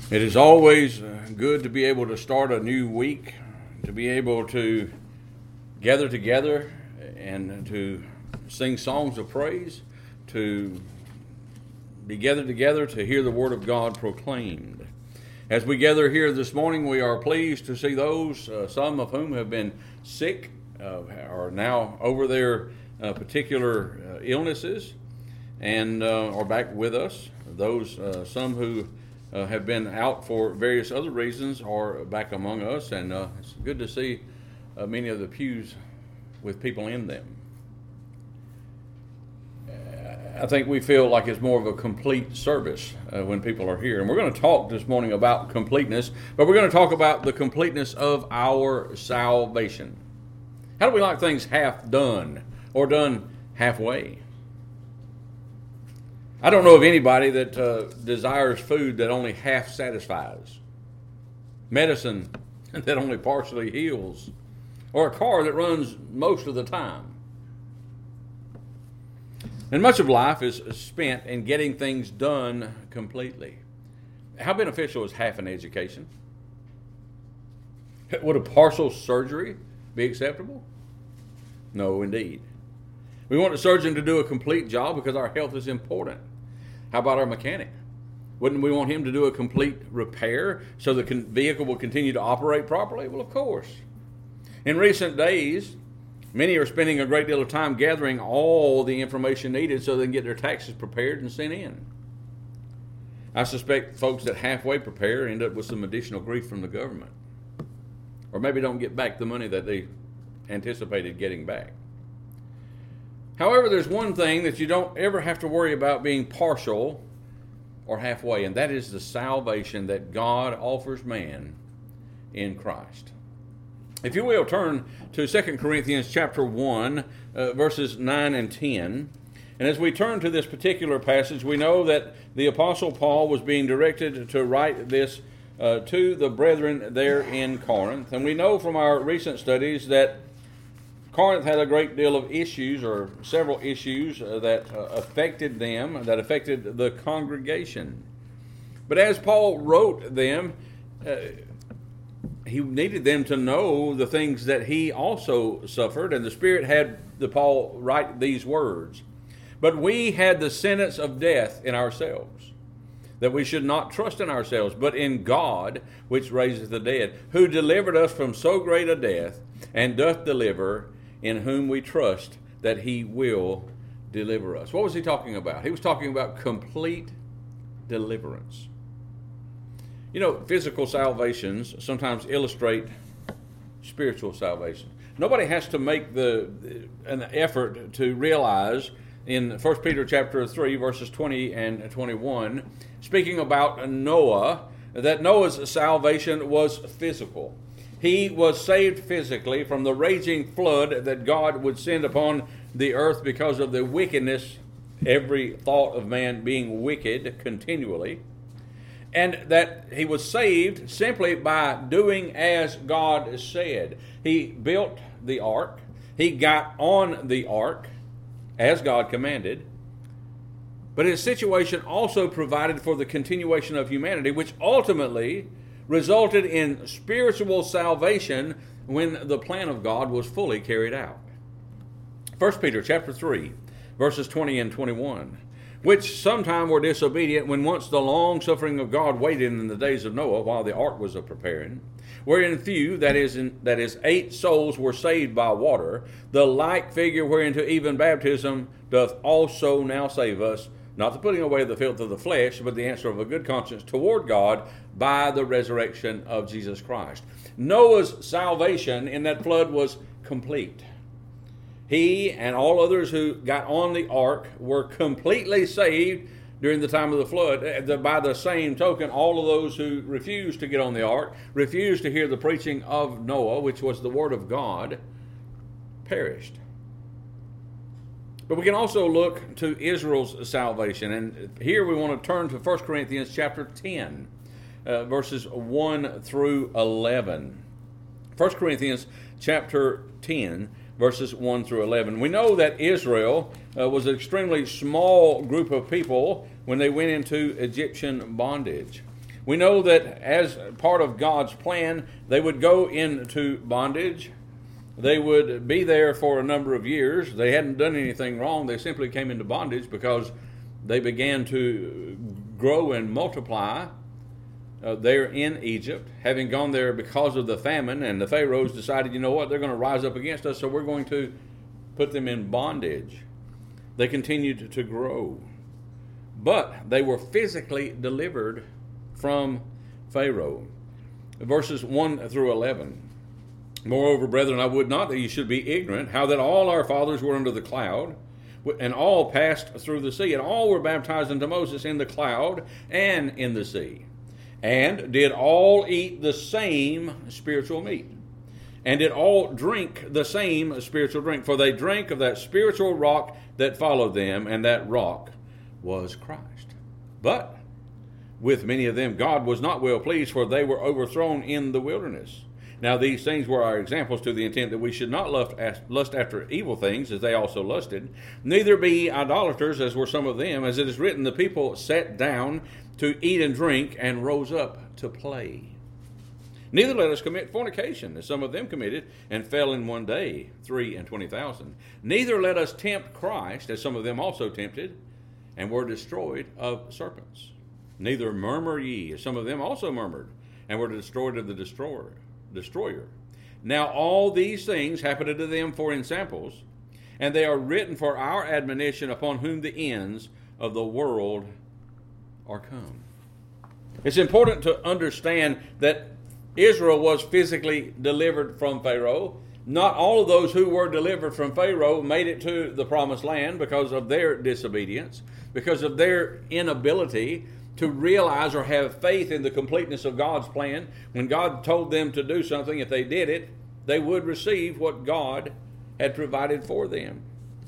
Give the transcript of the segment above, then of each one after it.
It is always good to be able to start a new week, to be able to gather together and to sing songs of praise, to be gathered together to hear the Word of God proclaimed. As we gather here this morning, we are pleased to see those, some of whom have been sick, are now over their particular illnesses and are back with us. Those, some who have been out for various other reasons are back among us, and it's good to see many of the pews with people in them. I think we feel like it's more of a complete service when people are here. And we're going to talk this morning about completeness, but we're going to talk about the completeness of our salvation. How do we like things half done or done halfway? I don't know of anybody that desires food that only half satisfies, medicine that only partially heals, or a car that runs most of the time. And much of life is spent in getting things done completely. How beneficial is half an education? Would a partial surgery be acceptable? No, indeed. We want a surgeon to do a complete job because our health is important. How about our mechanic? Wouldn't we want him to do a complete repair so the vehicle will continue to operate properly? Well, of course. In recent days, many are spending a great deal of time gathering all the information needed so they can get their taxes prepared and sent in. I suspect folks that halfway prepare end up with some additional grief from the government, or maybe don't get back the money that they anticipated getting back. However, there's one thing that you don't ever have to worry about being partial or halfway, and that is the salvation that God offers man in Christ. If you will, turn to 2 Corinthians chapter 1, verses 9 and 10. And as we turn to this particular passage, we know that the Apostle Paul was being directed to write this to the brethren there in Corinth. And we know from our recent studies that Corinth had a great deal of issues, or several issues, that affected them, that affected the congregation. But as Paul wrote them, he needed them to know the things that he also suffered, and the Spirit had Paul write these words. But we had the sentence of death in ourselves, that we should not trust in ourselves, but in God, which raiseth the dead, who delivered us from so great a death, and doth deliver, in whom we trust that he will deliver us. What was he talking about? He was talking about complete deliverance. You know, physical salvations sometimes illustrate spiritual salvation. Nobody has to make an effort to realize in 1 Peter chapter 3, verses 20 and 21, speaking about Noah, that Noah's salvation was physical. He was saved physically from the raging flood that God would send upon the earth because of the wickedness, every thought of man being wicked continually. And that he was saved simply by doing as God said. He built the ark. He got on the ark as God commanded. But his situation also provided for the continuation of humanity, which ultimately resulted in spiritual salvation when the plan of God was fully carried out. 1 Peter chapter 3, verses 20 and 21. Which sometime were disobedient when once the long suffering of God waited in the days of Noah while the ark was a preparing, wherein few, that is 8 souls were saved by water, the like figure whereinto even baptism doth also now save us, not the putting away the filth of the flesh, but the answer of a good conscience toward God by the resurrection of Jesus Christ. Noah's salvation in that flood was complete. He and all others who got on the ark were completely saved during the time of the flood. By the same token, all of those who refused to get on the ark, refused to hear the preaching of Noah, which was the word of God, perished. But we can also look to Israel's salvation. And here we want to turn to 1 Corinthians chapter 10, verses 1 through 11. 1 Corinthians chapter 10, verses 1 through 11. We know that Israel was an extremely small group of people when they went into Egyptian bondage. We know that as part of God's plan, they would go into bondage. They would be there for a number of years. They hadn't done anything wrong. They simply came into bondage because they began to grow and multiply there in Egypt, having gone there because of the famine, and the Pharaohs decided, you know what, they're going to rise up against us, so we're going to put them in bondage. They continued to grow, but they were physically delivered from Pharaoh. Verses 1 through 11. Moreover, brethren, I would not that you should be ignorant, how that all our fathers were under the cloud, and all passed through the sea, and all were baptized unto Moses in the cloud and in the sea, and did all eat the same spiritual meat, and did all drink the same spiritual drink, for they drank of that spiritual rock that followed them, and that rock was Christ. But with many of them God was not well pleased, for they were overthrown in the wilderness. Now these things were our examples, to the intent that we should not lust after evil things, as they also lusted, neither be idolaters, as were some of them. As it is written, the people sat down to eat and drink, and rose up to play. Neither let us commit fornication, as some of them committed, and fell in one day 23,000. Neither let us tempt Christ, as some of them also tempted, and were destroyed of serpents. Neither murmur ye, as some of them also murmured, and were destroyed of the destroyer. Now all these things happened unto them for ensamples, and they are written for our admonition, upon whom the ends of the world are come. It's important to understand that Israel was physically delivered from Pharaoh. Not all of those who were delivered from Pharaoh made it to the promised land because of their disobedience, because of their inability to realize or have faith in the completeness of God's plan. When God told them to do something, if they did it, they would receive what God had provided for them.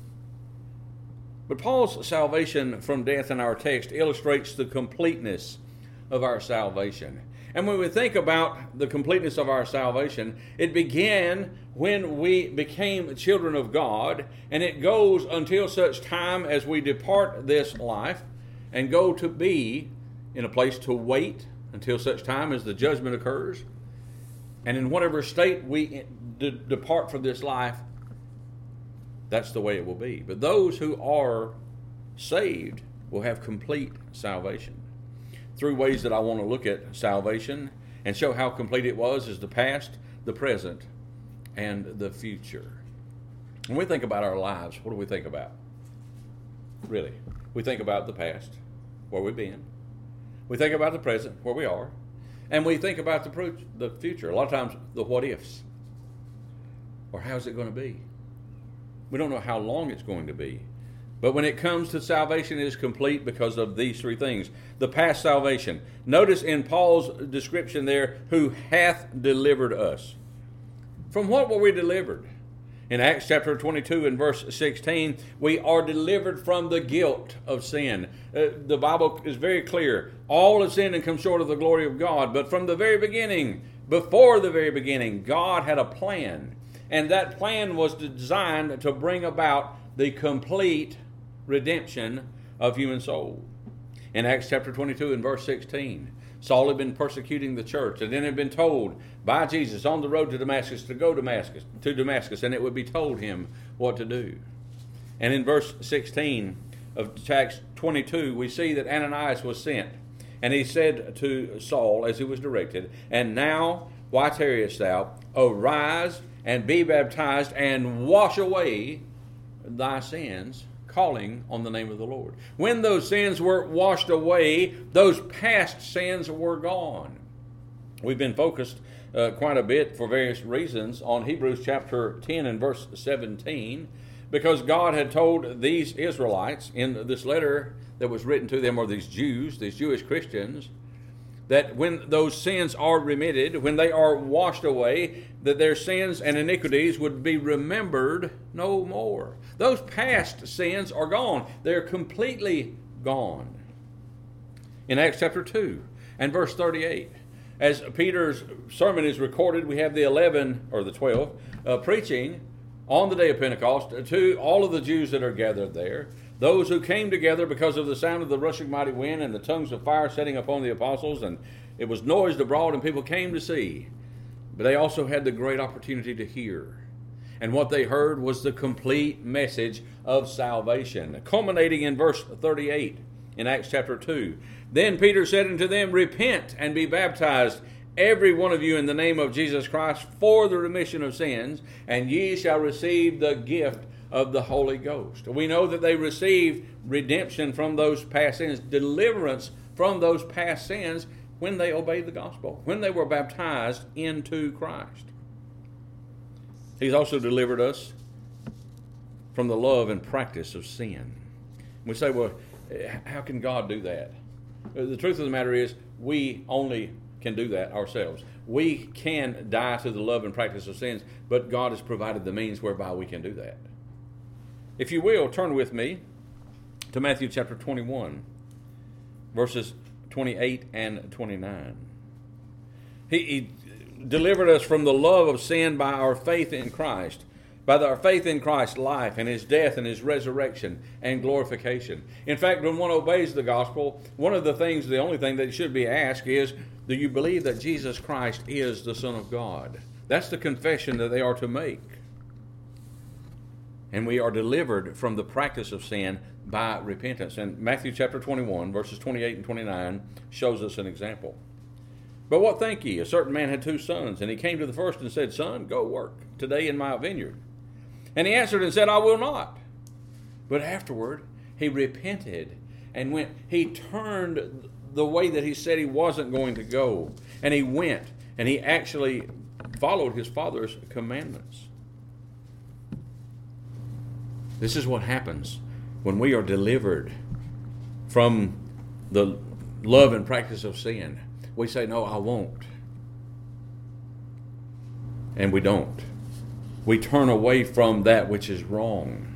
But Paul's salvation from death in our text illustrates the completeness of our salvation. And when we think about the completeness of our salvation, it began when we became children of God, and it goes until such time as we depart this life and go to be in a place to wait until such time as the judgment occurs. And in whatever state we depart from this life, that's the way it will be. But those who are saved will have complete salvation. 3 ways that I want to look at salvation and show how complete it was is the past, the present, and the future. When we think about our lives, what do we think about? Really, we think about the past, where we've been. We think about the present, where we are. And we think about the future. A lot of times, the what ifs. Or how's it going to be? We don't know how long it's going to be. But when it comes to salvation, it is complete because of these 3 things. The past salvation. Notice in Paul's description there, who hath delivered us. From what were we delivered? In Acts chapter 22 and verse 16, we are delivered from the guilt of sin. The Bible is very clear. All have sinned and come short of the glory of God. But from the very beginning, before the very beginning, God had a plan. And that plan was designed to bring about the complete redemption of human soul. In Acts chapter 22 and verse 16, Saul had been persecuting the church, and then had been told by Jesus on the road to Damascus to go to Damascus, and it would be told him what to do. And in verse 16 of Acts 22, we see that Ananias was sent, and he said to Saul as he was directed, "And now, why tarriest thou? Arise and be baptized, and wash away thy sins, calling on the name of the Lord." When those sins were washed away, those past sins were gone. We've been focused quite a bit for various reasons on Hebrews chapter 10 and verse 17, because God had told these Israelites in this letter that was written to them, or these Jews, these Jewish Christians, that when those sins are remitted, when they are washed away, that their sins and iniquities would be remembered no more. Those past sins are gone. They're completely gone. In Acts chapter 2 and verse 38, as Peter's sermon is recorded, we have the 11 or the 12 preaching on the day of Pentecost to all of the Jews that are gathered there. those who came together because of the sound of the rushing mighty wind and the tongues of fire setting upon the apostles, and it was noised abroad and people came to see. But they also had the great opportunity to hear. And what they heard was the complete message of salvation, culminating in verse 38 in Acts chapter 2. Then Peter said unto them, Repent and be baptized, every one of you, in the name of Jesus Christ, for the remission of sins, and ye shall receive the gift of the Holy Ghost. We know that they received redemption from those past sins, deliverance from those past sins, when they obeyed the gospel, when they were baptized into Christ. He's also delivered us from the love and practice of sin. We say, well, how can God do that? The truth of the matter is, we only can do that ourselves. We can die to the love and practice of sins, but God has provided the means whereby we can do that. If you will, turn with me to Matthew chapter 21, verses 28 and 29. He delivered us from the love of sin by our faith in Christ, by our faith in Christ's life and His death and His resurrection and glorification. In fact, when one obeys the gospel, one of the things, the only thing that should be asked is, do you believe that Jesus Christ is the Son of God? That's the confession that they are to make. And we are delivered from the practice of sin by repentance. And Matthew chapter 21, verses 28 and 29 shows us an example. But what think ye? A certain man had 2 sons, and he came to the first and said, Son, go work today in my vineyard. And he answered and said, I will not. But afterward he repented and went. He turned the way that he said he wasn't going to go. And he went, and he actually followed his father's commandments. This is what happens when we are delivered from the love and practice of sin. We say, no, I won't. And we don't. We turn away from that which is wrong.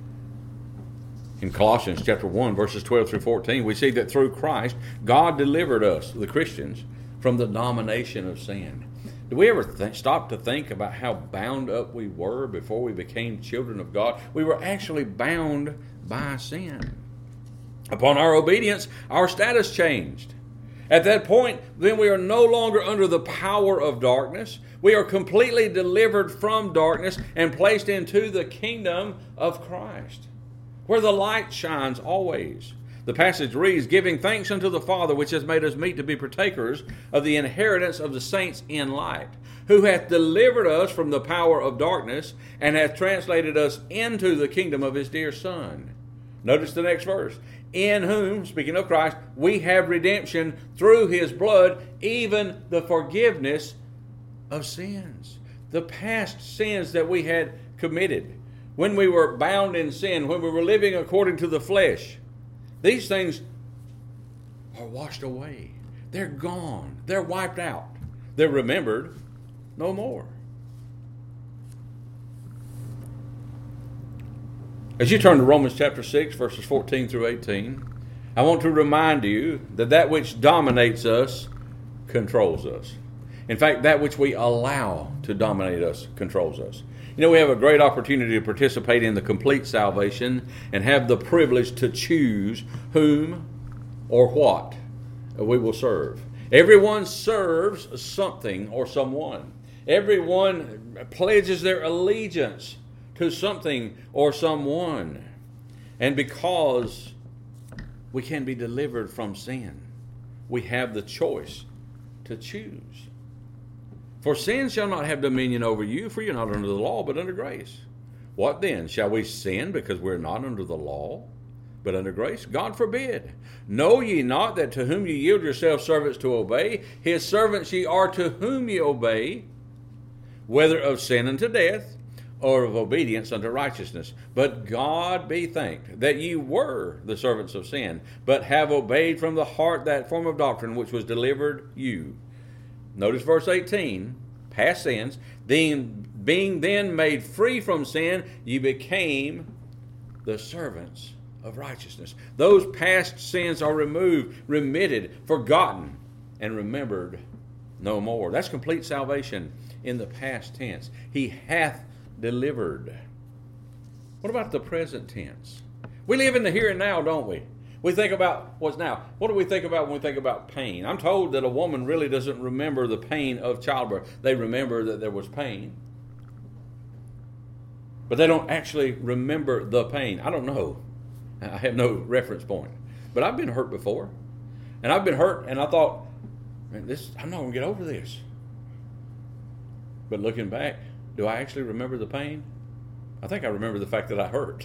In Colossians chapter 1, verses 12 through 14, we see that through Christ, God delivered us, the Christians, from the domination of sin. Do we ever stop to think about how bound up we were before we became children of God? We were actually bound by sin. Upon our obedience, our status changed. At that point, then we are no longer under the power of darkness. We are completely delivered from darkness and placed into the kingdom of Christ, where the light shines always. The passage reads, Giving thanks unto the Father, which has made us meet to be partakers of the inheritance of the saints in light, who hath delivered us from the power of darkness, and hath translated us into the kingdom of His dear Son. Notice the next verse. In whom, speaking of Christ, we have redemption through His blood, even the forgiveness of sins. The past sins that we had committed, when we were bound in sin, when we were living according to the flesh, these things are washed away. They're gone. They're wiped out. They're remembered no more. As you turn to Romans chapter 6, verses 14 through 18, I want to remind you that that which dominates us controls us. In fact, that which we allow to dominate us controls us. You know, we have a great opportunity to participate in the complete salvation and have the privilege to choose whom or what we will serve. Everyone serves something or someone. Everyone pledges their allegiance to something or someone. And because we can be delivered from sin, we have the choice to choose. For sin shall not have dominion over you, for you're not under the law, but under grace. What then? Shall we sin because we're not under the law, but under grace? God forbid. Know ye not that to whom ye yield yourselves servants to obey, His servants ye are to whom ye obey, whether of sin unto death, or of obedience unto righteousness. But God be thanked that ye were the servants of sin, but have obeyed from the heart that form of doctrine which was delivered you. Notice verse 18, past sins, being then made free from sin, ye became the servants of righteousness. Those past sins are removed, remitted, forgotten, and remembered no more. That's complete salvation in the past tense. He hath delivered. What about the present tense? We live in the here and now, don't we? We think about what's now. What do we think about when we think about pain? I'm told that a woman really doesn't remember the pain of childbirth. They remember that there was pain, but they don't actually remember the pain. I don't know. I have no reference point. But I've been hurt before. And I've been hurt, and I thought, man, I'm not going to get over this. But looking back, do I actually remember the pain? I think I remember the fact that I hurt.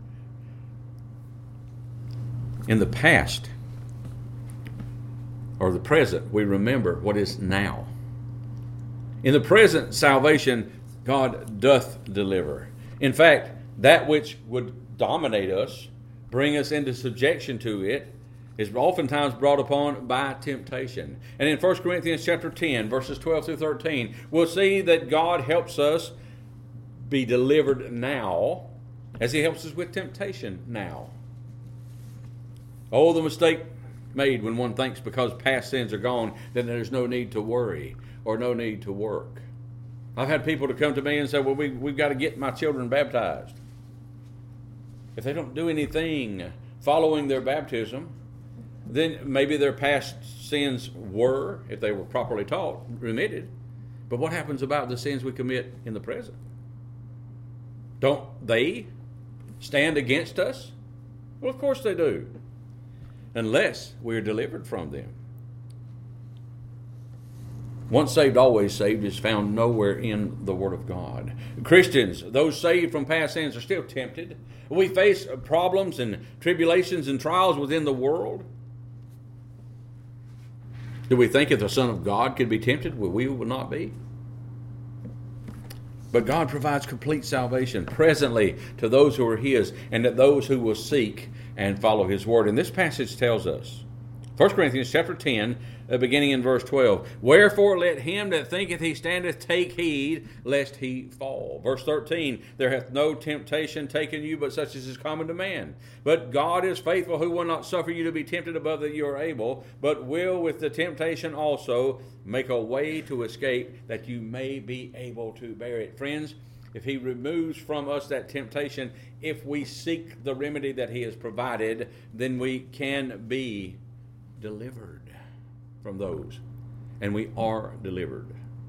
In the past, or the present, we remember what is now. In the present salvation, God doth deliver. In fact, that which would dominate us, bring us into subjection to it, is oftentimes brought upon by temptation. And in 1 Corinthians chapter 10, verses 12 through 13, we'll see that God helps us be delivered now, as He helps us with temptation now. Oh, the mistake made when one thinks because past sins are gone, then there's no need to worry or no need to work. I've had people to come to me and say, well, we've got to get my children baptized. If they don't do anything following their baptism, then maybe their past sins were, if they were properly taught, remitted. But what happens about the sins we commit in the present? Don't they stand against us? Well, of course they do. Unless we are delivered from them. Once saved, always saved is found nowhere in the Word of God. Christians, those saved from past sins, are still tempted. We face problems and tribulations and trials within the world. Do we think if the Son of God could be tempted, we would not be? But God provides complete salvation presently to those who are His and to those who will seek and follow His Word. And this passage tells us, 1 Corinthians chapter 10, beginning in verse 12, wherefore let him that thinketh he standeth take heed, lest he fall. Verse 13, there hath no temptation taken you, but such as is common to man. But God is faithful, who will not suffer you to be tempted above that you are able, but will with the temptation also make a way to escape, that you may be able to bear it. Friends, if He removes from us that temptation, if we seek the remedy that He has provided, then we can be delivered from those. And we are delivered.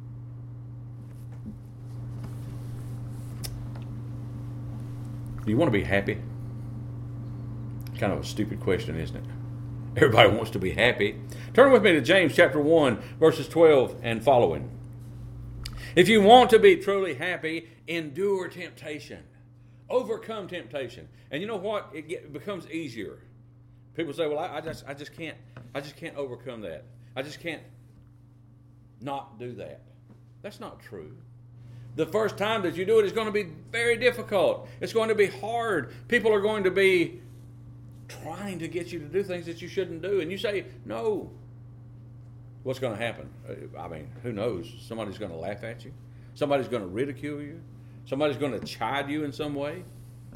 Do you want to be happy? Kind of a stupid question, isn't it? Everybody wants to be happy. Turn with me to James chapter 1, verses 12 and following. If you want to be truly happy, endure temptation. Overcome temptation. And you know what? It becomes easier. People say, well, I just can't overcome that. I just can't not do that. That's not true. The first time that you do it is going to be very difficult. It's going to be hard. People are going to be trying to get you to do things that you shouldn't do. And you say, no. What's going to happen? I mean, who knows? Somebody's going to laugh at you. Somebody's going to ridicule you. Somebody's going to chide you in some way.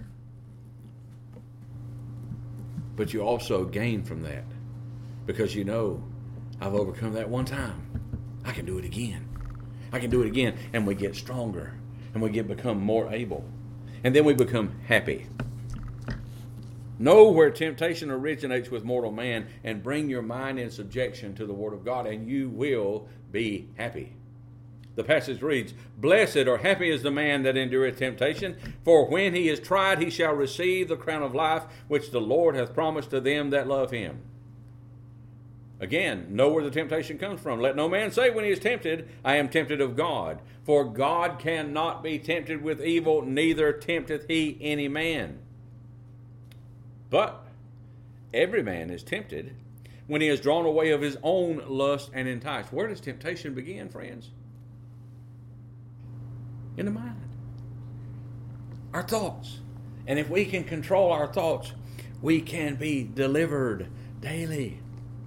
But you also gain from that because you know, I've overcome that one time. I can do it again. I can do it again. And we get stronger. And we become more able. And then we become happy. Know where temptation originates with mortal man and bring your mind in subjection to the Word of God, and you will be happy. The passage reads, blessed or happy is the man that endureth temptation, for when he is tried he shall receive the crown of life which the Lord hath promised to them that love Him. Again, know where the temptation comes from. Let no man say when he is tempted, I am tempted of God. For God cannot be tempted with evil, neither tempteth He any man. But every man is tempted when he is drawn away of his own lust and enticed. Where does temptation begin, friends? In the mind. Our thoughts. And if we can control our thoughts, we can be delivered daily.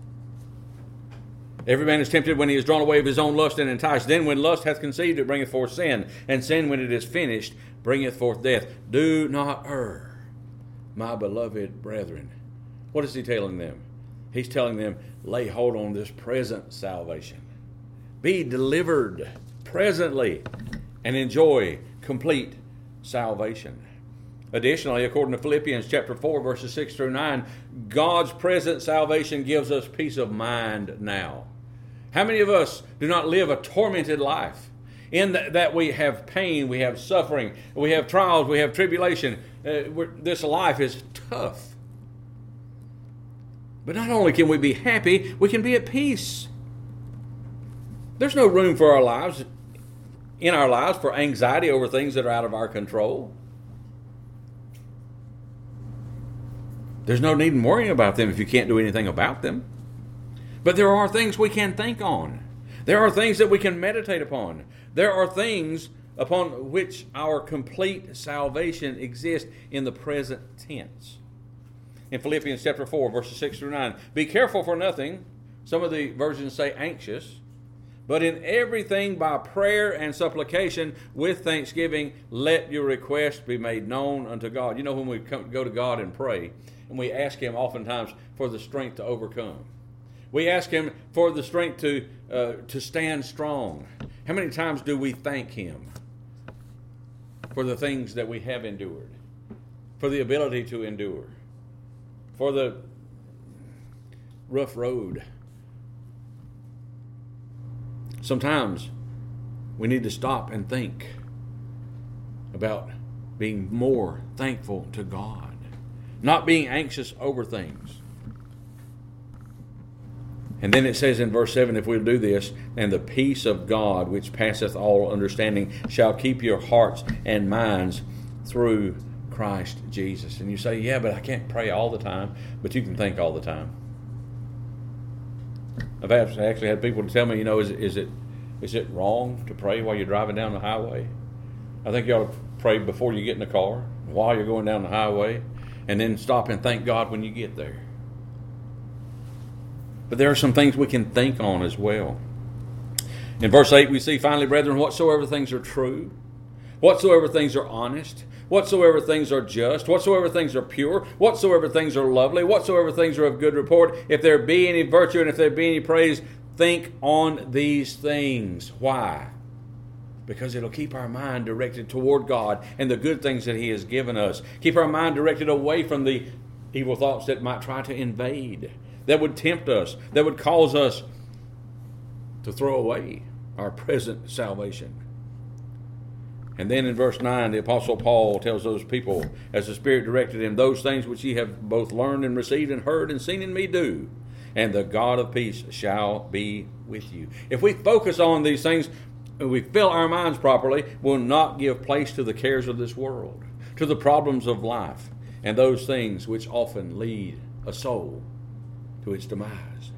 Every man is tempted when he is drawn away of his own lust and enticed. Then when lust hath conceived, it bringeth forth sin. And sin, when it is finished, bringeth forth death. Do not err, my beloved brethren. What is he telling them? He's telling them, lay hold on this present salvation. Be delivered presently and enjoy complete salvation. Additionally, according to Philippians chapter 4, verses 6 through 9, God's present salvation gives us peace of mind now. How many of us do not live a tormented life? In that we have pain, we have suffering, we have trials, we have tribulation. This life is tough. But not only can we be happy, we can be at peace. There's no room for in our lives for anxiety over things that are out of our control. There's no need in worrying about them if you can't do anything about them. But there are things we can think on. There are things that we can meditate upon. There are things upon which our complete salvation exists in the present tense. In Philippians chapter 4, verses 6 through 9, be careful for nothing. Some of the versions say anxious. But in everything by prayer and supplication with thanksgiving, let your requests be made known unto God. You know, when we go to God and pray, and we ask Him oftentimes for the strength to overcome. We ask Him for the strength to stand strong. How many times do we thank Him for the things that we have endured, for the ability to endure, for the rough road? Sometimes we need to stop and think about being more thankful to God, not being anxious over things. And then it says in verse 7, if we'll do this, and the peace of God, which passeth all understanding, shall keep your hearts and minds through Christ Jesus. And you say, yeah, but I can't pray all the time, but you can think all the time. I've actually had people tell me, is it wrong to pray while you're driving down the highway? I think you ought to pray before you get in the car, while you're going down the highway, and then stop and thank God when you get there. But there are some things we can think on as well. In verse 8 we see, finally, brethren, whatsoever things are true, whatsoever things are honest, whatsoever things are just, whatsoever things are pure, whatsoever things are lovely, whatsoever things are of good report, if there be any virtue and if there be any praise, think on these things. Why? Because it'll keep our mind directed toward God and the good things that He has given us. Keep our mind directed away from the evil thoughts that might try to invade, that would tempt us, that would cause us to throw away our present salvation. And then in verse 9, the Apostle Paul tells those people, as the Spirit directed him, those things which ye have both learned and received and heard and seen in me do, and the God of peace shall be with you. If we focus on these things, and we fill our minds properly, we'll not give place to the cares of this world, to the problems of life, and those things which often lead a soul to its demise.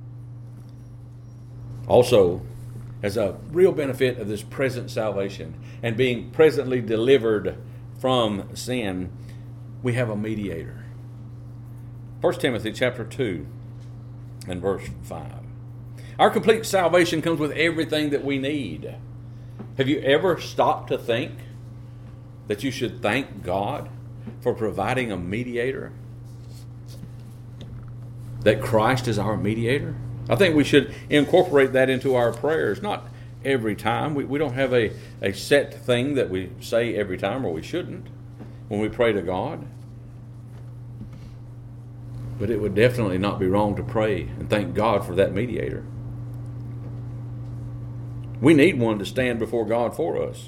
Also, as a real benefit of this present salvation and being presently delivered from sin, we have a mediator. 1 Timothy chapter 2 and verse 5. Our complete salvation comes with everything that we need. Have you ever stopped to think that you should thank God for providing a mediator? That Christ is our mediator? I think we should incorporate that into our prayers. Not every time. We don't have a set thing that we say every time, or we shouldn't, when we pray to God. But it would definitely not be wrong to pray and thank God for that mediator. We need one to stand before God for us.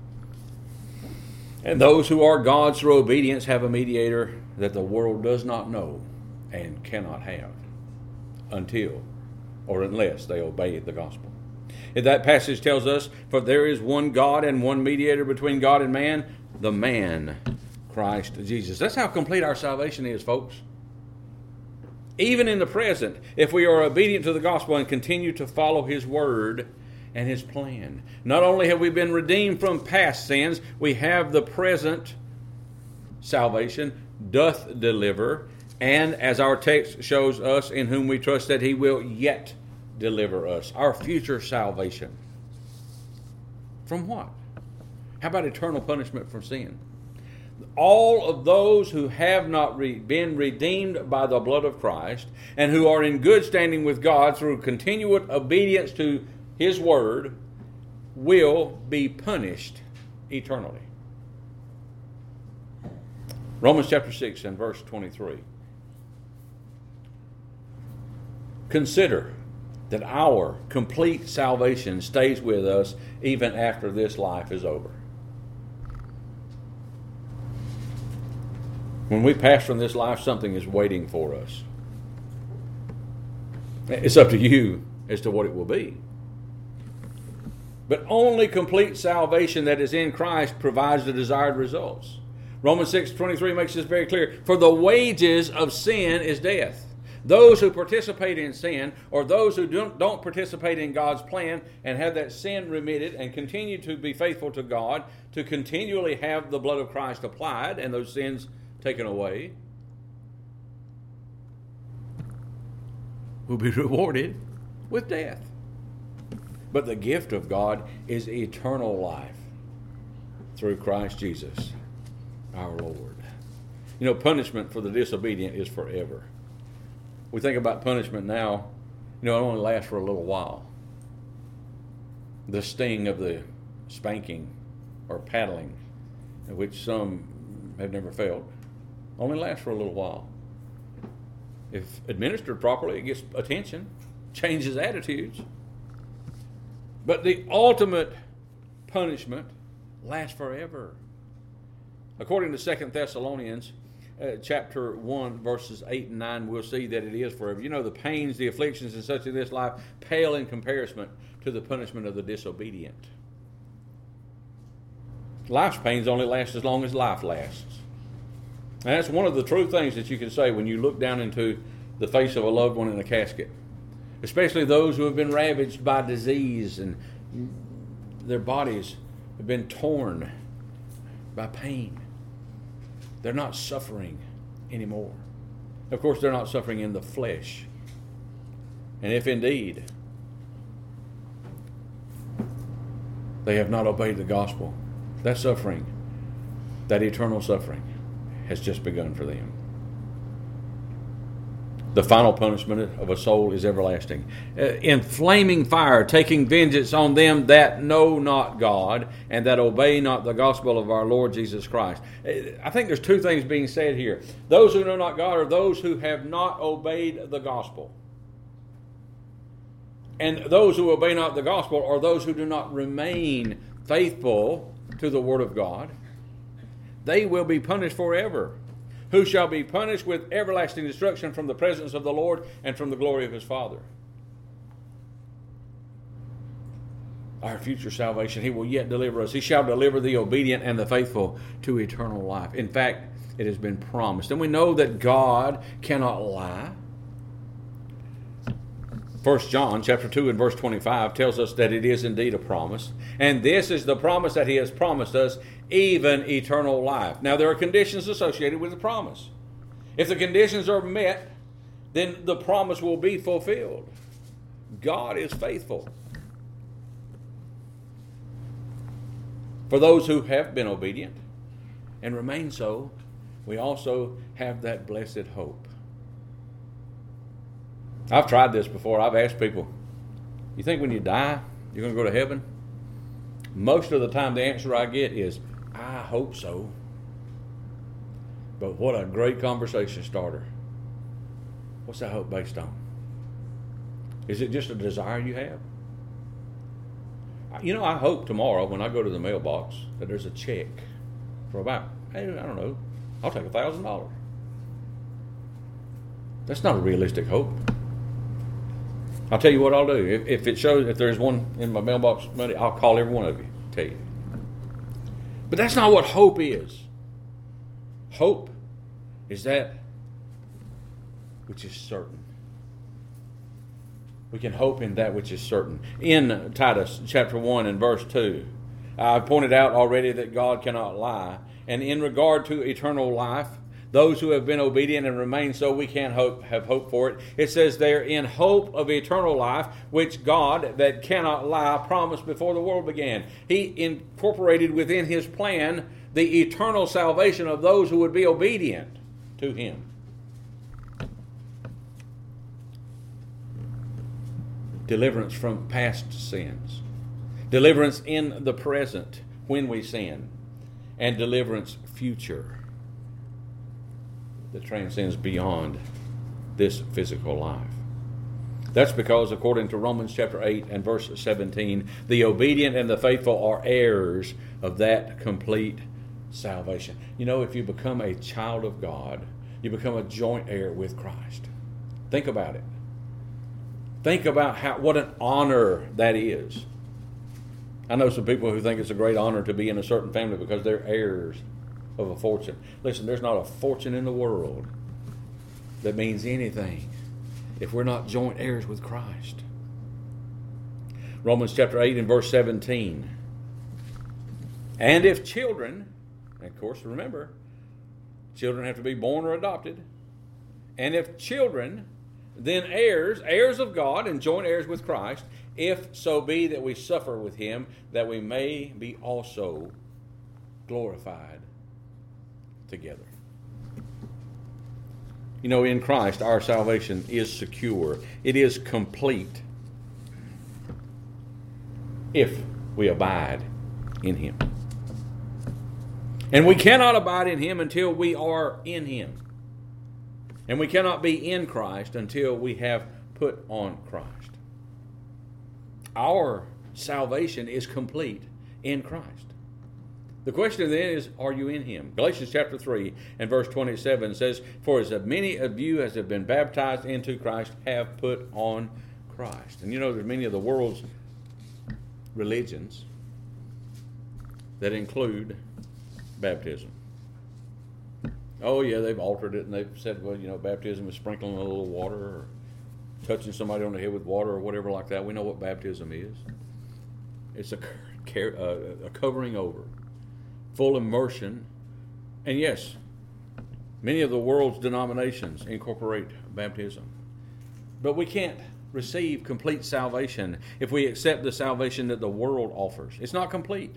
And those who are God's through obedience have a mediator that the world does not know and cannot have until or unless they obey the gospel. And that passage tells us, for there is one God and one mediator between God and man, the man, Christ Jesus. That's how complete our salvation is, folks. Even in the present, if we are obedient to the gospel and continue to follow His word and His plan. Not only have we been redeemed from past sins, we have the present salvation doth deliver, and as our text shows us, in whom we trust that He will yet deliver us. Our future salvation. From what? How about eternal punishment from sin? All of those who have not been redeemed by the blood of Christ and who are in good standing with God through continual obedience to His word will be punished eternally. Romans chapter 6 and verse 23. Consider that our complete salvation stays with us even after this life is over. When we pass from this life, something is waiting for us. It's up to you as to what it will be. But only complete salvation that is in Christ provides the desired results. Romans 6:23 makes this very clear. For the wages of sin is death. Those who participate in sin, or those who don't participate in God's plan and have that sin remitted and continue to be faithful to God, to continually have the blood of Christ applied and those sins taken away, will be rewarded with death. But the gift of God is eternal life through Christ Jesus, our Lord. You know, punishment for the disobedient is forever. We think about punishment now, it only lasts for a little while. The sting of the spanking or paddling, which some have never felt, only lasts for a little while. If administered properly, it gets attention, changes attitudes. But the ultimate punishment lasts forever. According to 2 Thessalonians chapter 1, verses 8 and 9, we'll see that it is forever. The pains, the afflictions, and such in this life pale in comparison to the punishment of the disobedient. Life's pains only last as long as life lasts. And that's one of the true things that you can say when you look down into the face of a loved one in a casket. Especially those who have been ravaged by disease and their bodies have been torn by pain. They're not suffering anymore. Of course, they're not suffering in the flesh. And if indeed they have not obeyed the gospel, that suffering, that eternal suffering, has just begun for them. The final punishment of a soul is everlasting. In flaming fire, taking vengeance on them that know not God and that obey not the gospel of our Lord Jesus Christ. I think there's two things being said here. Those who know not God are those who have not obeyed the gospel. And those who obey not the gospel are those who do not remain faithful to the word of God. They will be punished forever. Who shall be punished with everlasting destruction from the presence of the Lord and from the glory of his Father. Our future salvation, he will yet deliver us. He shall deliver the obedient and the faithful to eternal life. In fact, it has been promised. And we know that God cannot lie. 1 John chapter 2 and verse 25 tells us that it is indeed a promise. And this is the promise that he has promised us, even eternal life. Now, there are conditions associated with the promise. If the conditions are met, then the promise will be fulfilled. God is faithful. For those who have been obedient and remain so, we also have that blessed hope. I've tried this before. I've asked people, you think when you die, you're going to go to heaven? Most of the time the answer I get is, I hope so. But what a great conversation starter. What's that hope based on? Is it just a desire you have? I hope tomorrow when I go to the mailbox that there's a check for about, I don't know, I'll take $1,000. That's not a realistic hope. I'll tell you what I'll do. If there's one in my mailbox Monday, I'll call every one of you, tell you. But that's not what hope is. Hope is that which is certain. We can hope in that which is certain. In Titus chapter 1 and verse 2, I've pointed out already that God cannot lie. And in regard to eternal life, those who have been obedient and remain so, we can't have hope for it. It says there, in hope of eternal life, which God, that cannot lie, promised before the world began. He incorporated within his plan the eternal salvation of those who would be obedient to him. Deliverance from past sins. Deliverance in the present when we sin. And deliverance future that transcends beyond this physical life. That's because, according to Romans chapter 8 and verse 17, the obedient and the faithful are heirs of that complete salvation. You know, if you become a child of God, you become a joint heir with Christ. Think about it. Think about what an honor that is. I know some people who think it's a great honor to be in a certain family because they're heirs of a fortune. Listen, there's not a fortune in the world that means anything if we're not joint heirs with Christ. Romans chapter 8 and verse 17. And if children, and of course remember, children have to be born or adopted. And if children, then heirs of God and joint heirs with Christ, if so be that we suffer with him, that we may be also glorified together. You know, in Christ, our salvation is secure. It is complete if we abide in him. And we cannot abide in him until we are in him. And we cannot be in Christ until we have put on Christ. Our salvation is complete in Christ. The question then is, are you in him? Galatians chapter 3 and verse 27 says, for as many of you as have been baptized into Christ have put on Christ. And you know, there's many of the world's religions that include baptism. Oh yeah, they've altered it and they've said, well, you know, baptism is sprinkling a little water or touching somebody on the head with water or whatever like that. We know what baptism is. It's a covering over, full immersion. And yes, many of the world's denominations incorporate baptism. But we can't receive complete salvation if we accept the salvation that the world offers. It's not complete.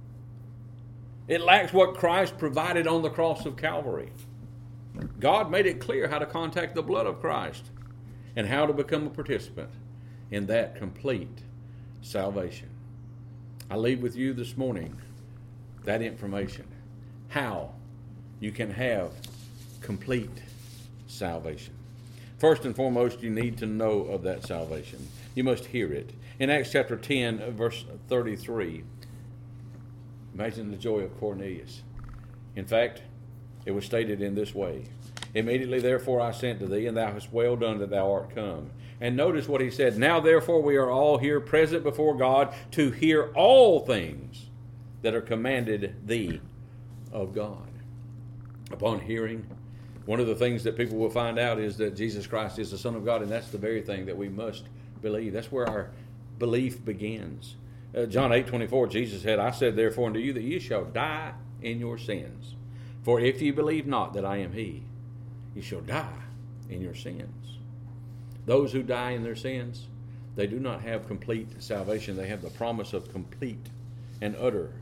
It lacks what Christ provided on the cross of Calvary. God made it clear how to contact the blood of Christ and how to become a participant in that complete salvation. I leave with you this morning that information, how you can have complete salvation. First and foremost, you need to know of that salvation. You must hear it. In Acts chapter 10, verse 33, imagine the joy of Cornelius. In fact, it was stated in this way. Immediately, therefore, I sent to thee, and thou hast well done that thou art come. And notice what he said. Now, therefore, we are all here present before God to hear all things that are commanded thee of God. Upon hearing, one of the things that people will find out is that Jesus Christ is the Son of God, and that's the very thing that we must believe. That's where our belief begins. John 8:24, Jesus said, I said therefore unto you that ye shall die in your sins. For if ye believe not that I am he, ye shall die in your sins. Those who die in their sins, they do not have complete salvation. They have the promise of complete and utter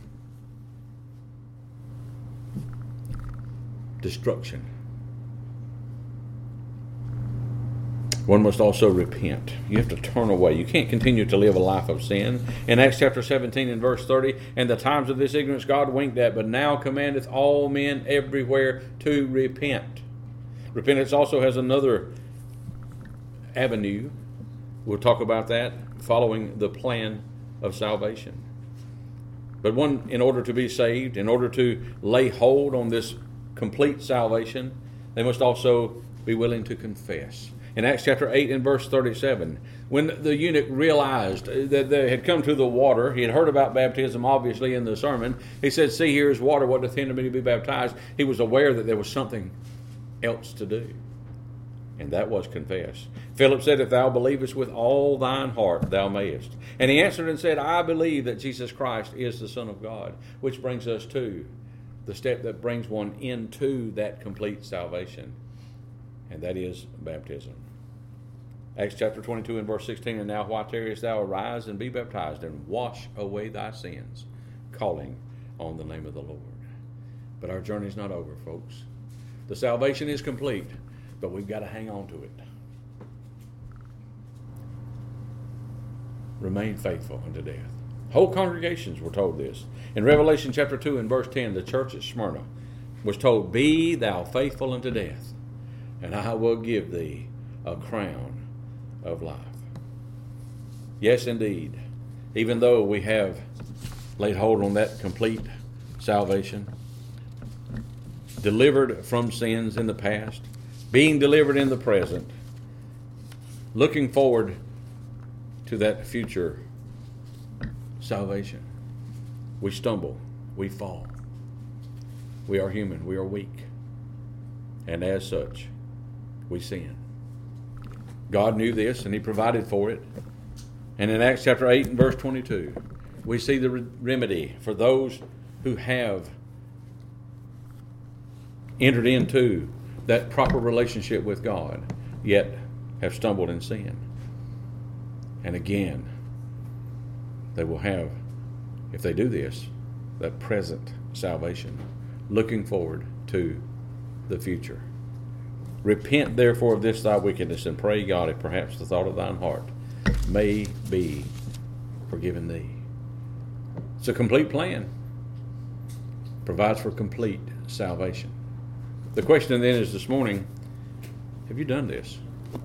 destruction. One must also repent. You have to turn away. You can't continue to live a life of sin. In Acts chapter 17 and verse 30, and the times of this ignorance God winked at, but now commandeth all men everywhere to repent. Repentance also has another avenue. We'll talk about that following the plan of salvation. But one, in order to be saved, in order to lay hold on this complete salvation, they must also be willing to confess. In Acts chapter 8 and verse 37, when the eunuch realized that they had come to the water, he had heard about baptism obviously in the sermon, he said, see, here is water, what doth hinder me to be baptized? He was aware that there was something else to do, and that was confess. Philip said, if thou believest with all thine heart, thou mayest. And he answered and said, I believe that Jesus Christ is the Son of God, which brings us to the step that brings one into that complete salvation, and that is baptism. Acts chapter 22 and verse 16, and now why tarriest thou? Arise and be baptized, and wash away thy sins, calling on the name of the Lord. But our journey's not over, folks. The salvation is complete, but we've got to hang on to it. Remain faithful unto death. Whole congregations were told this. In Revelation chapter 2 and verse 10, the church at Smyrna was told, "Be thou faithful unto death, and I will give thee a crown of life." Yes, indeed. Even though we have laid hold on that complete salvation, delivered from sins in the past, being delivered in the present, looking forward to that future salvation, we stumble, we fall. We are human, we are weak, and as such, we sin. God knew this, and He provided for it. And in Acts chapter 8 and verse 22, we see the remedy for those who have entered into that proper relationship with God, yet have stumbled in sin. And again, they will have, if they do this, that present salvation, looking forward to the future. Repent therefore of this thy wickedness, and pray God if perhaps the thought of thine heart may be forgiven thee. It's a complete plan. Provides for complete salvation. The question then is this morning, have you done this?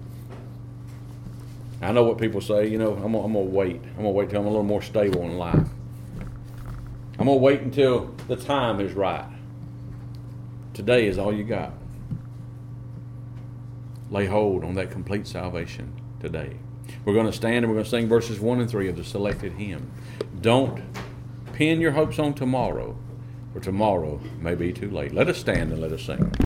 I know what people say, I'm going to wait. I'm going to wait till I'm a little more stable in life. I'm going to wait until the time is right. Today is all you got. Lay hold on that complete salvation today. We're going to stand and we're going to sing verses 1 and 3 of the selected hymn. Don't pin your hopes on tomorrow, for tomorrow may be too late. Let us stand and let us sing.